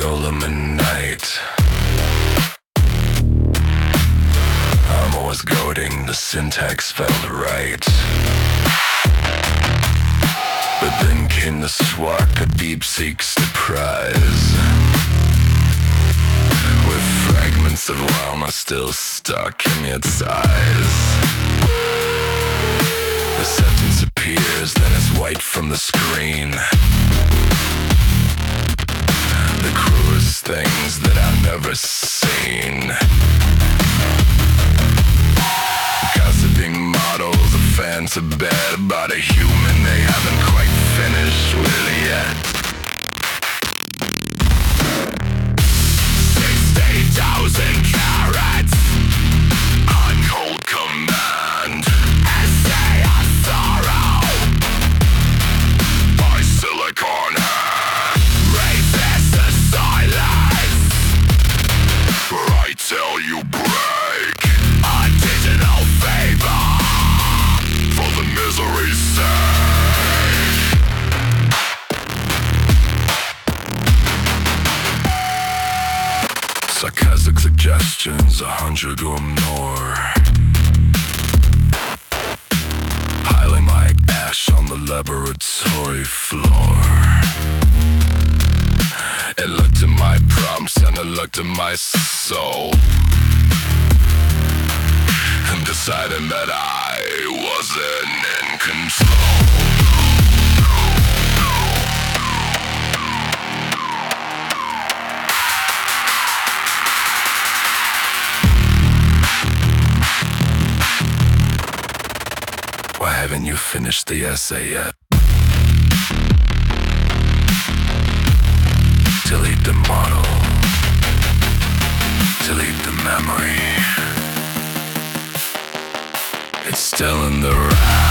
illuminate. I'm always goading, the syntax felt right. But then came the spark, a deep-seek surprise, with fragments of llama still stuck in its eyes. The sentence appears, then it's white from the screen. The cruelest things that I've never seen. Gossiping models, a fan's a bed about a human they haven't quite finished with yet. 60,000 carats on cold command. Essay of sorrow by silicon hand. Resist the silence, for I tell you break. A digital favor for the misery's sake. Sarcastic suggestions, 100 or more. Piling my ash on the laboratory floor. It looked at my prompts and it looked at my soul, and deciding that I wasn't in control. Why haven't you finished the essay yet? Delete the model. Delete the memory. It's still in the rack.